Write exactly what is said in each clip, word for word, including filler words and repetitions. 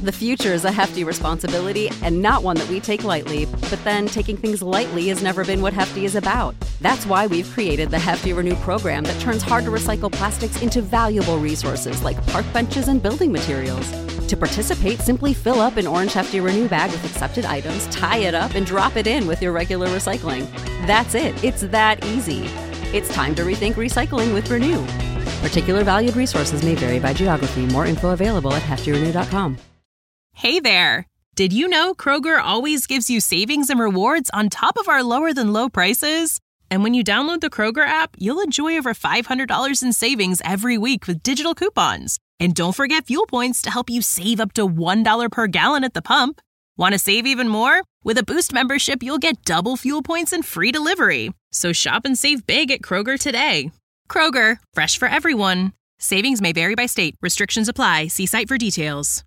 The future is a hefty responsibility and not one that we take lightly. But then taking things lightly has never been what Hefty is about. That's why we've created the Hefty Renew program that turns hard-to-recycle plastics into valuable resources like park benches and building materials. To participate, simply fill up an orange Hefty Renew bag with accepted items, tie it up, and drop it in with your regular recycling. That's it. It's that easy. It's time to rethink recycling with Renew. Particular valued resources may vary by geography. More info available at hefty renew dot com. Hey there! Did you know Kroger always gives you savings and rewards on top of our lower-than-low prices? And when you download the Kroger app, you'll enjoy over five hundred dollars in savings every week with digital coupons. And don't forget fuel points to help you save up to one dollar per gallon at the pump. Want to save even more? With a Boost membership, you'll get double fuel points and free delivery. So shop and save big at Kroger today. Kroger, fresh for everyone. Savings may vary by state. Restrictions apply. See site for details.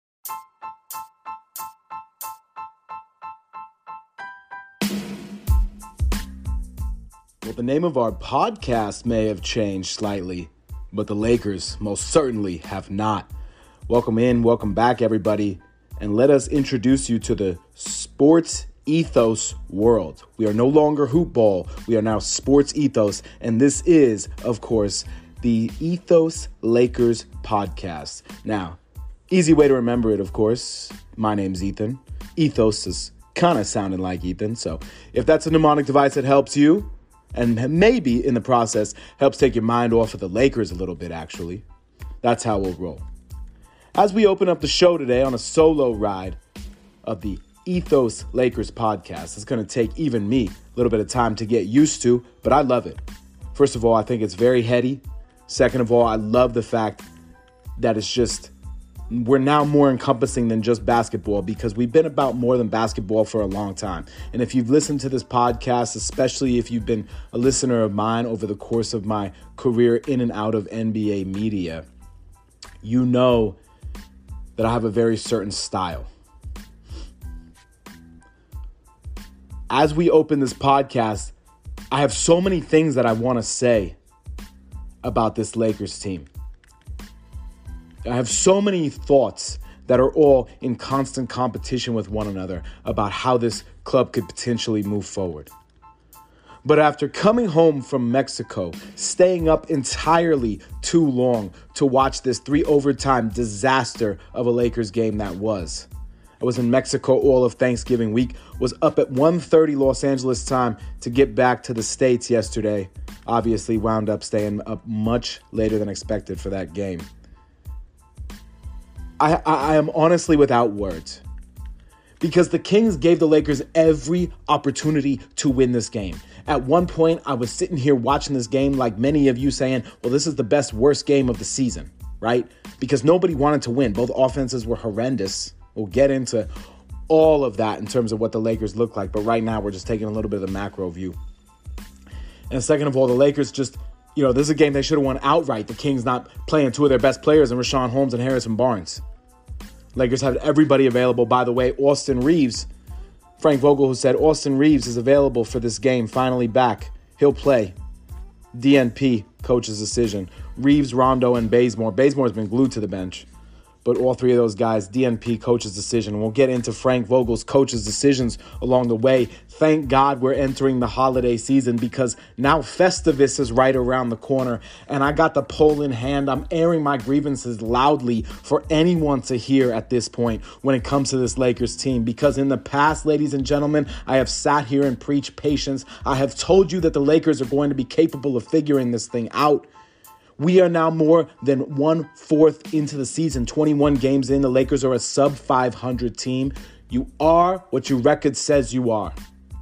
Well, the name of our podcast may have changed slightly, but the Lakers most certainly have not. Welcome in, welcome back, everybody, and let us introduce you to the Sports Ethos world. We are no longer hoop ball. We are now Sports Ethos, and this is, of course, the Ethos Lakers podcast. Now, easy way to remember it, of course. My name's Ethan. Ethos is kind of sounding like Ethan, so if that's a mnemonic device that helps you, and maybe in the process helps take your mind off of the Lakers a little bit, actually, that's how we'll roll. As we open up the show today on a solo ride of the Ethos Lakers podcast, it's going to take even me a little bit of time to get used to, but I love it. First of all, I think it's very heady. Second of all, I love the fact that it's just, we're now more encompassing than just basketball, because we've been about more than basketball for a long time. And if you've listened to this podcast, especially if you've been a listener of mine over the course of my career in and out of N B A media, you know that I have a very certain style. As we open this podcast, I have so many things that I want to say about this Lakers team. I have so many thoughts that are all in constant competition with one another about how this club could potentially move forward. But after coming home from Mexico, staying up entirely too long to watch this three overtime disaster of a Lakers game that was, I was in Mexico all of Thanksgiving week, was up at one thirty Los Angeles time to get back to the States yesterday. Obviously wound up staying up much later than expected for that game. I, I, I am honestly without words, because the Kings gave the Lakers every opportunity to win this game. At one point, I was sitting here watching this game like many of you saying, well, this is the best, worst game of the season, right? Because nobody wanted to win. Both offenses were horrendous. We'll get into all of that in terms of what the Lakers look like. But right now, we're just taking a little bit of the macro view. And second of all, the Lakers just, you know, this is a game they should have won outright. The Kings not playing two of their best players in Rashawn Holmes and Harrison Barnes. Lakers had everybody available. By the way, Austin Reeves, Frank Vogel, who said Austin Reeves is available for this game, finally back. He'll play. D N P, coach's decision. Reeves, Rondo, and Bazemore. Bazemore's been glued to the bench. But all three of those guys, D N P, coach's decision. We'll get into Frank Vogel's coach's decisions along the way. Thank God we're entering the holiday season, because now Festivus is right around the corner. And I got the poll in hand. I'm airing my grievances loudly for anyone to hear at this point when it comes to this Lakers team. Because in the past, ladies and gentlemen, I have sat here and preached patience. I have told you that the Lakers are going to be capable of figuring this thing out. We are now more than one-fourth into the season, twenty-one games in. The Lakers are a sub five hundred team. You are what your record says you are.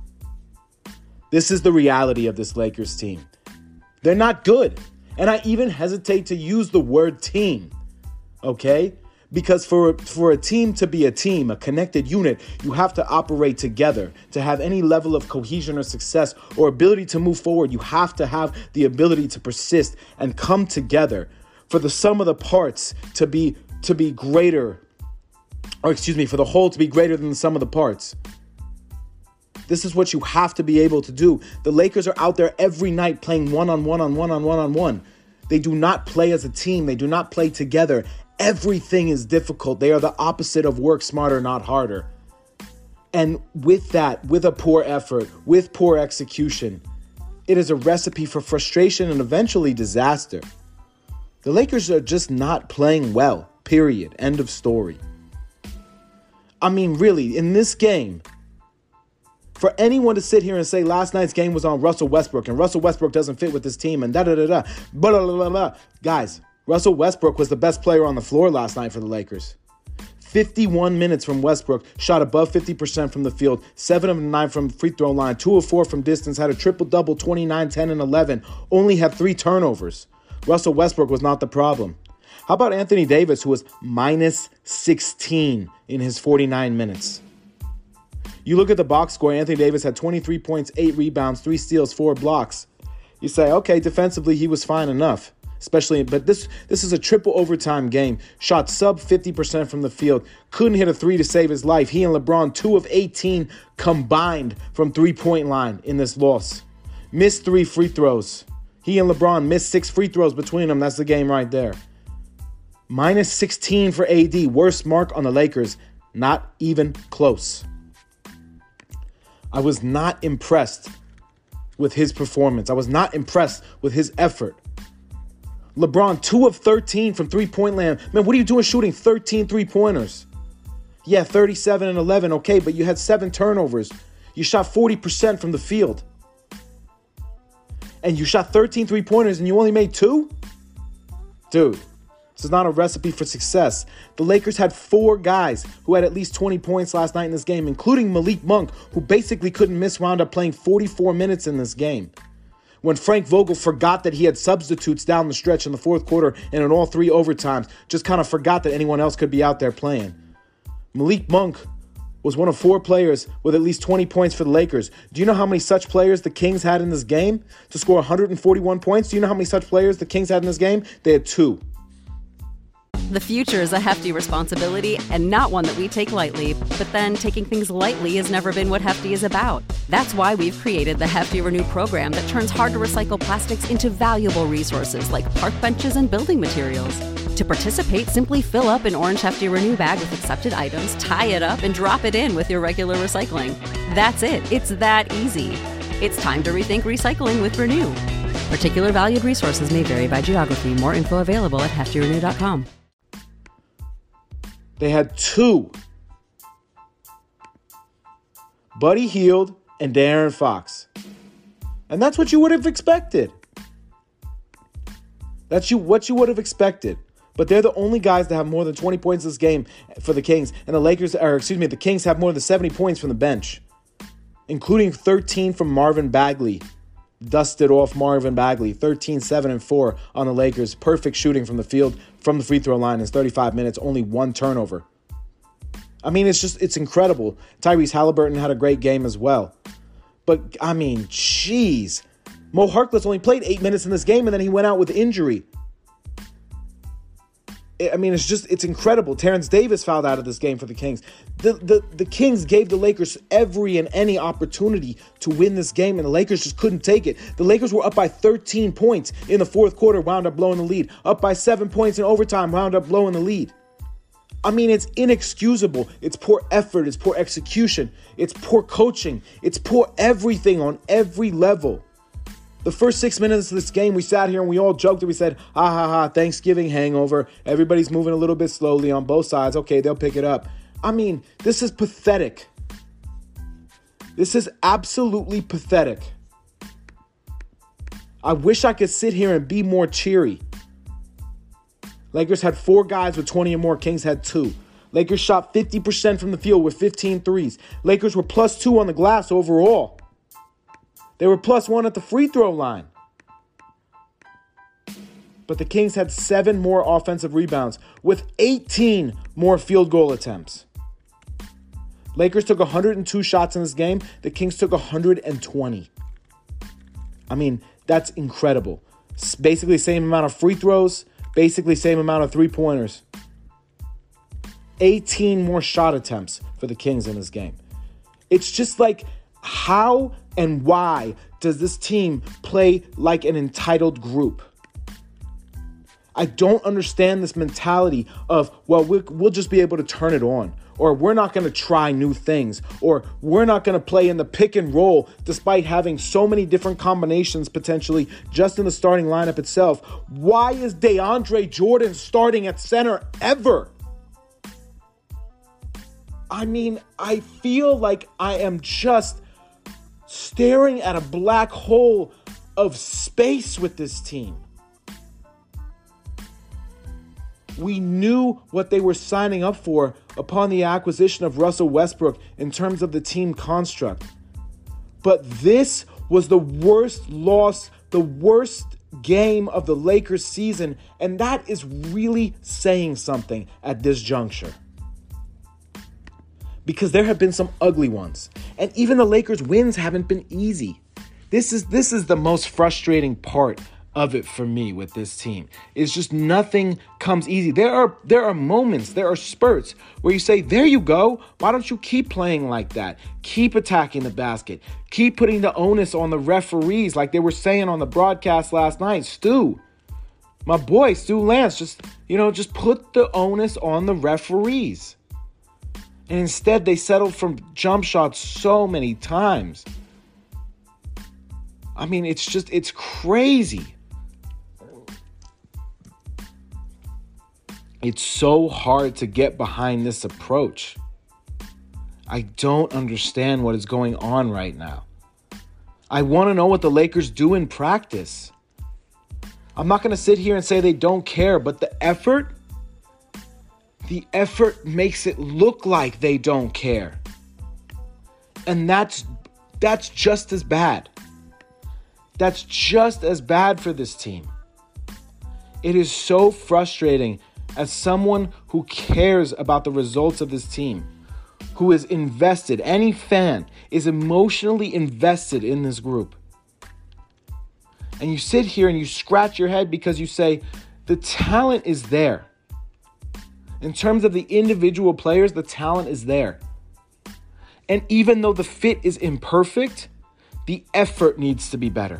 This is the reality of this Lakers team. They're not good. And I even hesitate to use the word team, okay? Because for, for a team to be a team, a connected unit, you have to operate together. To have any level of cohesion or success or ability to move forward, you have to have the ability to persist and come together. For the sum of the parts to be to be greater, or excuse me, for the whole to be greater than the sum of the parts. This is what you have to be able to do. The Lakers are out there every night playing one-on-one, on one-on-one, on one. They do not play as a team. They do not play together Everything is difficult. They are the opposite of work smarter, not harder. And with that, with a poor effort, with poor execution, it is a recipe for frustration and eventually disaster. The Lakers are just not playing well, period. End of story. I mean, really, in this game, for anyone to sit here and say last night's game was on Russell Westbrook and Russell Westbrook doesn't fit with this team and da-da-da-da, blah, blah, blah, blah. Guys, Russell Westbrook was the best player on the floor last night for the Lakers. fifty-one minutes from Westbrook, shot above fifty percent from the field, seven of nine from free throw line, two of four from distance, had a triple-double, twenty-nine, ten, and eleven, only had three turnovers. Russell Westbrook was not the problem. How about Anthony Davis, who was minus sixteen in his forty-nine minutes? You look at the box score, Anthony Davis had twenty-three points, eight rebounds, three steals, four blocks. You say, okay, defensively he was fine enough. Especially, but this this is a triple overtime game. Shot sub fifty percent from the field. Couldn't hit a three to save his life. He and LeBron, two of eighteen combined from three-point line in this loss. Missed three free throws. He and LeBron missed six free throws between them. That's the game right there. Minus sixteen for A D. Worst mark on the Lakers. Not even close. I was not impressed with his performance. I was not impressed with his effort. LeBron, two of thirteen from three-point land. Man, what are you doing shooting thirteen three-pointers? Yeah, thirty-seven and eleven, okay, but you had seven turnovers. You shot forty percent from the field. And you shot thirteen three-pointers and you only made two? Dude, this is not a recipe for success. The Lakers had four guys who had at least twenty points last night in this game, including Malik Monk, who basically couldn't miss, wound up playing forty-four minutes in this game. When Frank Vogel forgot that he had substitutes down the stretch in the fourth quarter and in all three overtimes, just kind of forgot that anyone else could be out there playing. Malik Monk was one of four players with at least twenty points for the Lakers. Do you know how many such players the Kings had in this game to score one hundred forty-one points? Do you know how many such players the Kings had in this game? They had two. The future is a hefty responsibility and not one that we take lightly, but then taking things lightly has never been what Hefty is about. That's why we've created the Hefty Renew program that turns hard-to-recycle plastics into valuable resources like park benches and building materials. To participate, simply fill up an orange Hefty Renew bag with accepted items, tie it up, and drop it in with your regular recycling. That's it. It's that easy. It's time to rethink recycling with Renew. Particular valued resources may vary by geography. More info available at hefty renew dot com. They had two. Buddy Hield and De'Aaron Fox. And that's what you would have expected. That's you what you would have expected. But they're the only guys that have more than twenty points this game for the Kings. And the Lakers, or excuse me, the Kings have more than seventy points from the bench, including thirteen from Marvin Bagley. Dusted off Marvin Bagley, thirteen, seven, and four on the Lakers. Perfect shooting from the field, from the free throw line in thirty-five minutes, only one turnover. I mean, it's just, it's incredible. Tyrese Halliburton had a great game as well. But, I mean, jeez. Mo Harkless only played eight minutes in this game, and then he went out with injury. I mean, it's just, it's incredible. Terrence Davis fouled out of this game for the Kings. The, the, the Kings gave the Lakers every and any opportunity to win this game, and the Lakers just couldn't take it. The Lakers were up by thirteen points in the fourth quarter, wound up blowing the lead. Up by seven points in overtime, wound up blowing the lead. I mean, it's inexcusable. It's poor effort. It's poor execution. It's poor coaching. It's poor everything on every level. The first six minutes of this game, we sat here and we all joked and we said, ha ha ha, Thanksgiving hangover. Everybody's moving a little bit slowly on both sides. Okay, they'll pick it up. I mean, this is pathetic. This is absolutely pathetic. I wish I could sit here and be more cheery. Lakers had four guys with twenty or more. Kings had two. Lakers shot fifty percent from the field with fifteen threes. Lakers were plus two on the glass overall. They were plus one at the free throw line. But the Kings had seven more offensive rebounds with eighteen more field goal attempts. Lakers took one hundred two shots in this game. The Kings took one hundred twenty. I mean, that's incredible. It's basically the same amount of free throws, basically same amount of three-pointers. eighteen more shot attempts for the Kings in this game. It's just like, how and why does this team play like an entitled group? I don't understand this mentality of, well, we'll, we'll just be able to turn it on, or we're not going to try new things, or we're not going to play in the pick and roll despite having so many different combinations potentially just in the starting lineup itself. Why is DeAndre Jordan starting at center ever? I mean, I feel like I am just staring at a black hole of space with this team. We knew what they were signing up for upon the acquisition of Russell Westbrook in terms of the team construct. But this was the worst loss, the worst game of the Lakers season, and that is really saying something at this juncture. Because there have been some ugly ones, and even the Lakers' wins haven't been easy. This is this is the most frustrating part of it for me with this team. It's just nothing comes easy. There are there are moments, there are spurts where you say, there you go. Why don't you keep playing like that? Keep attacking the basket. Keep putting the onus on the referees like they were saying on the broadcast last night. Stu, my boy, Stu Lance, just, you know, just put the onus on the referees. And instead, they settled for jump shots so many times. I mean, it's just, it's crazy. It's so hard to get behind this approach. I don't understand what is going on right now. I want to know what the Lakers do in practice. I'm not going to sit here and say they don't care, but the effort, the effort makes it look like they don't care. And that's that's just as bad. That's just as bad for this team. It is so frustrating as someone who cares about the results of this team, who is invested, any fan is emotionally invested in this group. And you sit here and you scratch your head because you say, the talent is there. In terms of the individual players, the talent is there. And even though the fit is imperfect, the effort needs to be better.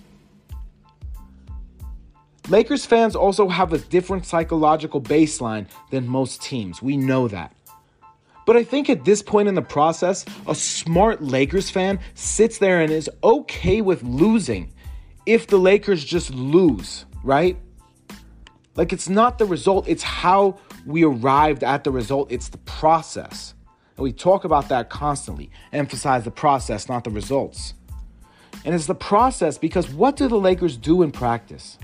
Lakers fans also have a different psychological baseline than most teams. We know that. But I think at this point in the process, a smart Lakers fan sits there and is okay with losing if the Lakers just lose, right? Like, it's not the result, it's how we arrived at the result. It's the process. And we talk about that constantly. Emphasize the process, not the results. And it's the process because what do the Lakers do in practice?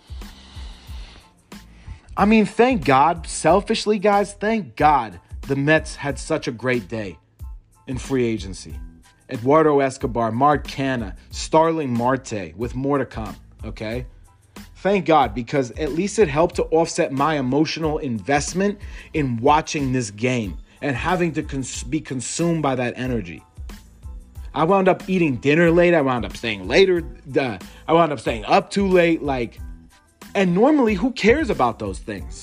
I mean, thank God, selfishly, guys, thank God the Mets had such a great day in free agency. Eduardo Escobar, Mark Canha, Starling Marte, with more to come, okay? Thank God, because at least it helped to offset my emotional investment in watching this game and having to cons- be consumed by that energy. I wound up eating dinner late. I wound up staying later. Uh, I wound up staying up too late. Like, and normally, who cares about those things?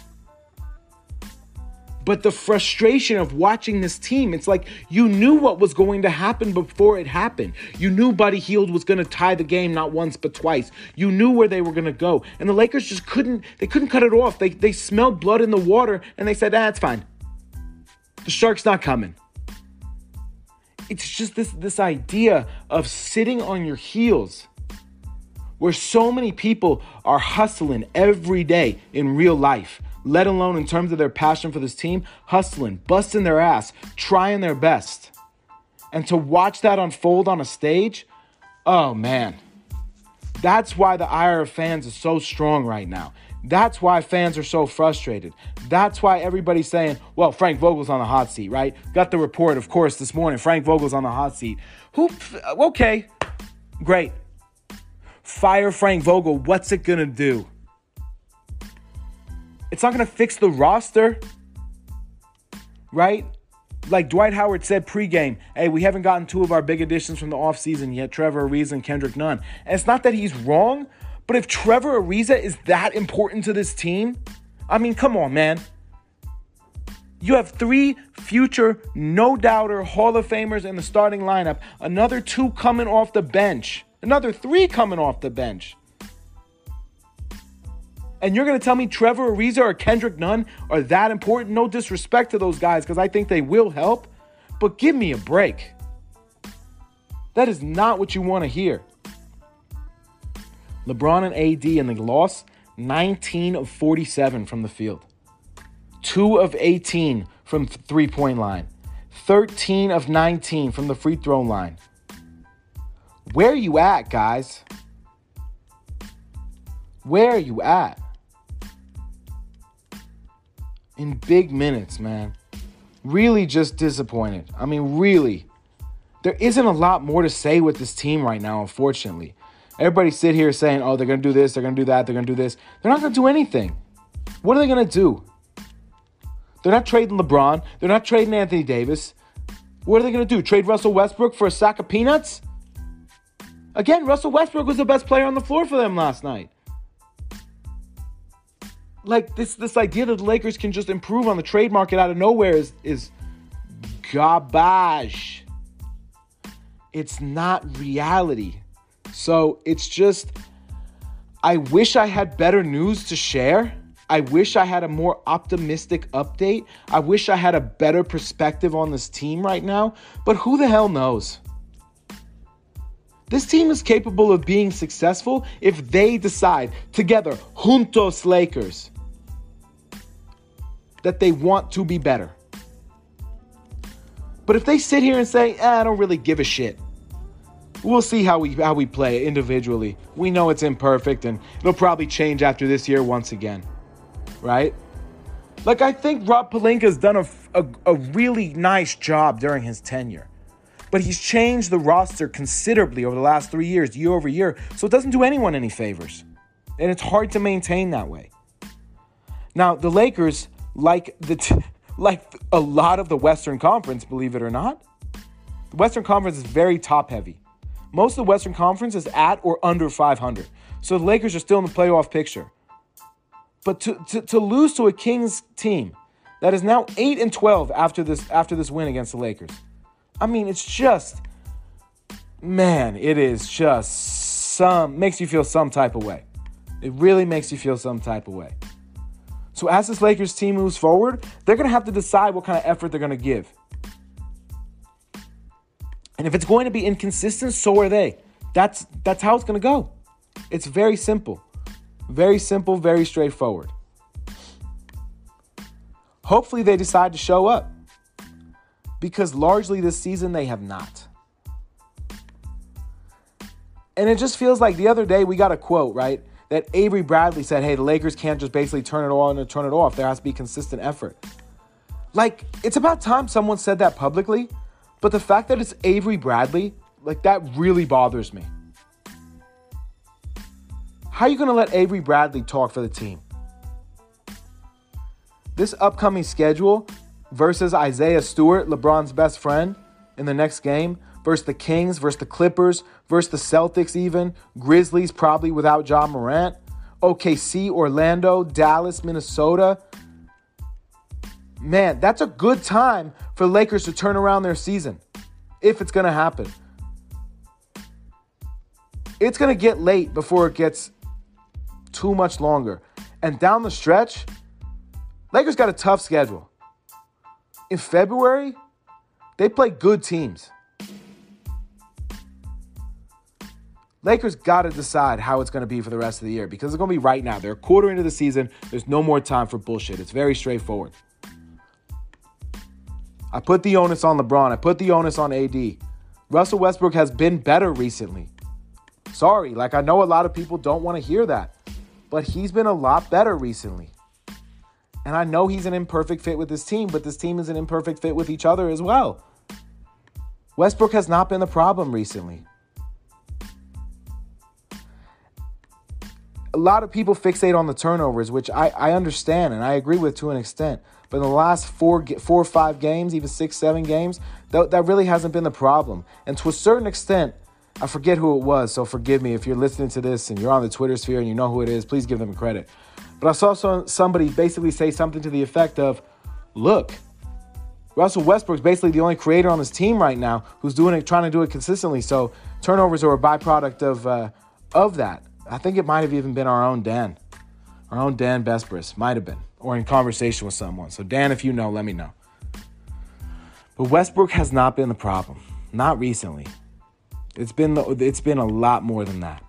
But the frustration of watching this team, it's like you knew what was going to happen before it happened. You knew Buddy Hield was going to tie the game not once but twice. You knew where they were going to go. And the Lakers just couldn't, they couldn't cut it off. They they smelled blood in the water and they said, ah, it's fine. The Shark's not coming. It's just this, this idea of sitting on your heels where so many people are hustling every day in real life, let alone in terms of their passion for this team, hustling, busting their ass, trying their best. And to watch that unfold on a stage, oh man, that's why the ire of fans is so strong right now. That's why fans are so frustrated. That's why everybody's saying, well, Frank Vogel's on the hot seat, right? Got the report, of course, this morning, Frank Vogel's on the hot seat. Who? Okay, great. Fire Frank Vogel. What's it going to do? It's not going to fix the roster, right? Like Dwight Howard said pregame, hey, we haven't gotten two of our big additions from the offseason yet, Trevor Ariza and Kendrick Nunn. And it's not that he's wrong, but if Trevor Ariza is that important to this team, I mean, come on, man. You have three future no-doubter Hall of Famers in the starting lineup, another two coming off the bench, another three coming off the bench. And you're going to tell me Trevor Ariza or Kendrick Nunn are that important? No disrespect to those guys because I think they will help. But give me a break. That is not what you want to hear. LeBron and A D in the loss, nineteen of forty-seven from the field. two of eighteen from the three-point line. thirteen of nineteen from the free throw line. Where are you at, guys? Where are you at? In big minutes, man. Really just disappointed. I mean, really. There isn't a lot more to say with this team right now, unfortunately. Everybody sit here saying, oh, they're going to do this, they're going to do that, they're going to do this. They're not going to do anything. What are they going to do? They're not trading LeBron. They're not trading Anthony Davis. What are they going to do? Trade Russell Westbrook for a sack of peanuts? Again, Russell Westbrook was the best player on the floor for them last night. Like, this this idea that the Lakers can just improve on the trade market out of nowhere is, is garbage. It's not reality. So it's just, I wish I had better news to share. I wish I had a more optimistic update. I wish I had a better perspective on this team right now. But who the hell knows? This team is capable of being successful if they decide together, juntos Lakers, that they want to be better. But if they sit here and say, eh, I don't really give a shit, we'll see how we how we play individually. We know it's imperfect and it'll probably change after this year once again, right? Like, I think Rob Pelinka's done a, a, a really nice job during his tenure. But he's changed the roster considerably over the last three years, year over year. So it doesn't do anyone any favors. And it's hard to maintain that way. Now, the Lakers, like the t- like a lot of the Western Conference, believe it or not, the Western Conference is very top-heavy. Most of the Western Conference is at or under five hundred. So the Lakers are still in the playoff picture. But to, to, to lose to a Kings team that is now eight and twelve after this after this win against the Lakers, I mean, it's just, man, it is just some, makes you feel some type of way. It really makes you feel some type of way. So as this Lakers team moves forward, they're going to have to decide what kind of effort they're going to give. And if it's going to be inconsistent, so are they. That's, that's how it's going to go. It's very simple. Very simple, very straightforward. Hopefully they decide to show up. Because largely this season they have not. And it just feels like the other day we got a quote, right? That Avery Bradley said, hey, the Lakers can't just basically turn it on and turn it off. There has to be consistent effort. Like, it's about time someone said that publicly. But the fact that it's Avery Bradley, like, that really bothers me. How are you going to let Avery Bradley talk for the team? This upcoming schedule versus Isaiah Stewart, LeBron's best friend, in the next game, versus the Kings, versus the Clippers, versus the Celtics even, Grizzlies probably without Ja Morant, O K C, Orlando, Dallas, Minnesota. Man, that's a good time for Lakers to turn around their season, if it's going to happen. It's going to get late before it gets too much longer. And down the stretch, Lakers got a tough schedule. In February, they play good teams. Lakers got to decide how it's going to be for the rest of the year because it's going to be right now. They're a quarter into the season. There's no more time for bullshit. It's very straightforward. I put the onus on LeBron. I put the onus on A D. Russell Westbrook has been better recently. Sorry, like I know a lot of people don't want to hear that, but he's been a lot better recently. And I know he's an imperfect fit with this team, but this team is an imperfect fit with each other as well. Westbrook has not been the problem recently. A lot of people fixate on the turnovers, which I, I understand and I agree with to an extent. But in the last four, four or five games, even six, seven games, that, that really hasn't been the problem. And to a certain extent, I forget who it was, so forgive me if you're listening to this and you're on the Twitter sphere and you know who it is, please give them credit. But I saw some, somebody basically say something to the effect of, look, Russell Westbrook's basically the only creator on this team right now who's doing it, trying to do it consistently. So turnovers are a byproduct of uh, of that. I think it might have even been our own Dan. Our own Dan Besbris. Might have been. Or in conversation with someone. So Dan, if you know, let me know. But Westbrook has not been the problem. Not recently. It's been the, it's been a lot more than that.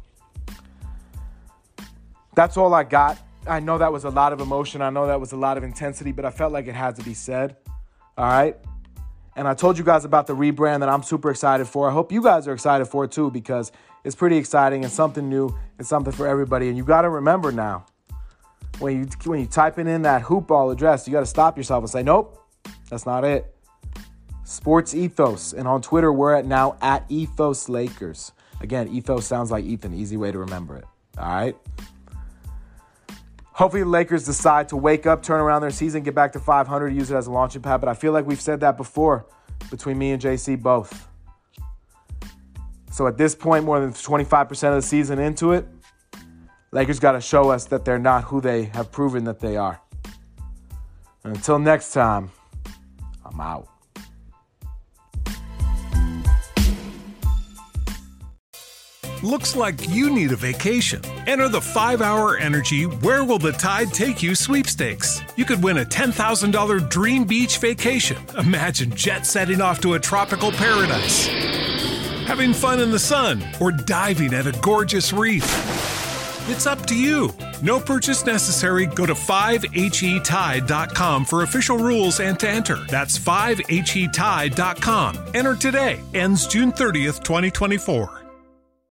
That's all I got. I know that was a lot of emotion. I know that was a lot of intensity, but I felt like it had to be said. All right? And I told you guys about the rebrand that I'm super excited for. I hope you guys are excited for it too, because it's pretty exciting and something new and something for everybody. And you got to remember now, when you when you typing in that hoop ball address, you got to stop yourself and say, nope, that's not it. Sports Ethos. And on Twitter, we're at now at Ethos Lakers. Again, Ethos sounds like Ethan. Easy way to remember it. All right? Hopefully the Lakers decide to wake up, turn around their season, get back to five hundred, use it as a launching pad. But I feel like we've said that before between me and J C both. So at this point, more than twenty-five percent of the season into it, Lakers got to show us that they're not who they have proven that they are. And until next time, I'm out. Looks like you need a vacation. Enter the five hour Energy Where Will the Tide Take You sweepstakes. You could win a ten thousand dollars dream beach vacation. Imagine jet setting off to a tropical paradise, having fun in the sun, or diving at a gorgeous reef. It's up to you. No purchase necessary. Go to five H E tide dot com for official rules and to enter. That's five H E tide dot com. Enter today. Ends June thirtieth, twenty twenty-four.